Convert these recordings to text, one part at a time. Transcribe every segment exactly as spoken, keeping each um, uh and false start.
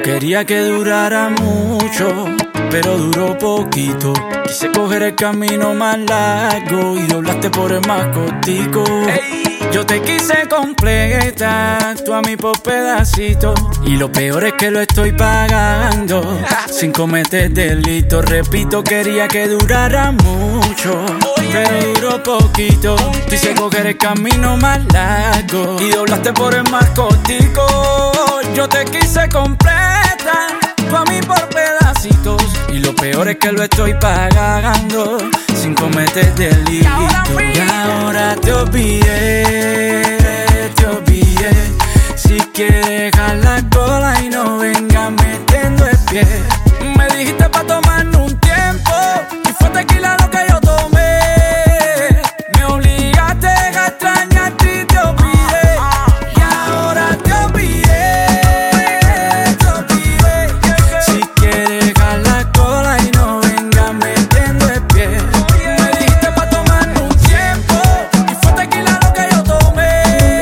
Quería que durara mucho, pero duró poquito. Quise coger el camino más largo y doblaste por el más cortico. Yo te quise completa, tú a mí por pedacitos. Y lo peor es que lo estoy pagando sin cometer delito. Repito, quería que durara mucho, pero duró poquito. Quise coger el camino más largo y doblaste por el más cortico. Yo te quise completa, tú a mí por pedacitos. Y lo peor es que lo estoy pagando sin cometer delito. Y ahora te olvidé, te olvidé. Si quieres dejar la cola y no vengas metiendo el pie. Me dijiste pa' tomarnos un tiempo y fue tequila lo que yo tomé. Me obligaste a extrañarte y te olvidé. Y ahora te olvidé, te olvidé. Si quieres dejar la cola y no vengas metiendo el pie. Me dijiste pa' tomarnos un tiempo y fue tequila lo que yo tomé.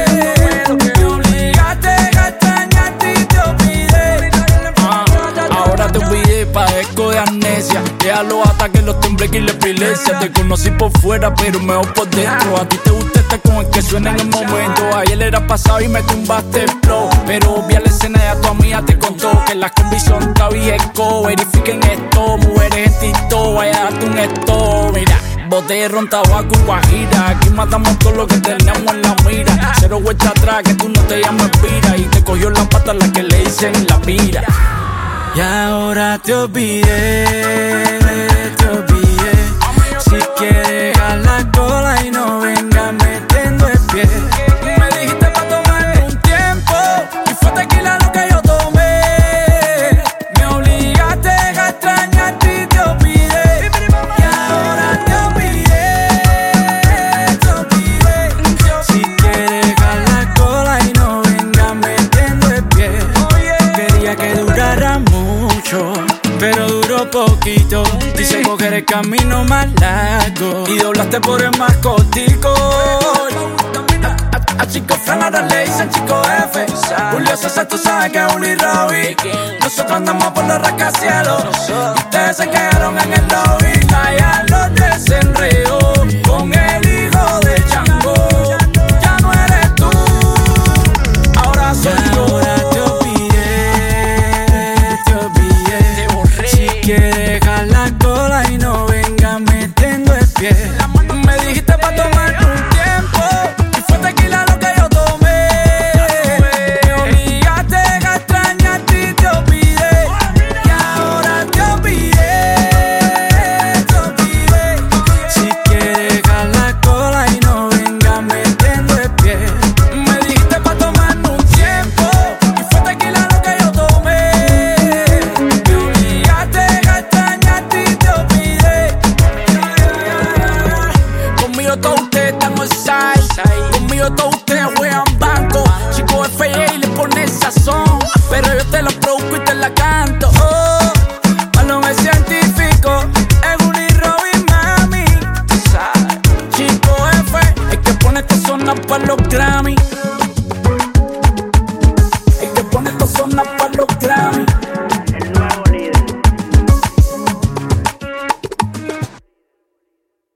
Me obligaste a extrañarte y te olvidé. Ah, ahora te olvidé, padezco de amnesia. Deja los ataques, los tembleques y la epilepsia. Te conocí por fuera, pero mejor por dentro. A ti te gusta estar con el que suena en el momento. Ayer era pasado y me tumbaste el flow, pero vi a la escena y a tu amiga te contó que la condición está viejo. Verifiquen esto, mujeres en TikTok, vaya a darte un esto. Mira, botella, ron, tabaco y guajira. Aquí matamos todo lo que tenemos en la mira. Cero vuelta atrás, que tú no te llamas Pira. Y te cogió la pata la que le dicen la mira. Y ahora te olvidé, te olvidé. Si quieres dejar la cola y no vengas metiendo el pie. Me dijiste pa' tomarme un tiempo y fue tequila lo que yo tomé. Me obligaste a extrañarte y te olvidé. Y ahora te olvidé, te olvidé. Si quieres dejar la cola y no vengas metiendo el pie. Quería que durara mucho, pero duró poquito. Quise coger el camino más largo y doblaste por el más cortico. A, a, a Chico Fran ahora le dicen Chico F. Julio César, tú sabes que es Juli Robbie. Nosotros andamos por los rascacielos y ustedes se quedaron en el lobby. Vaya los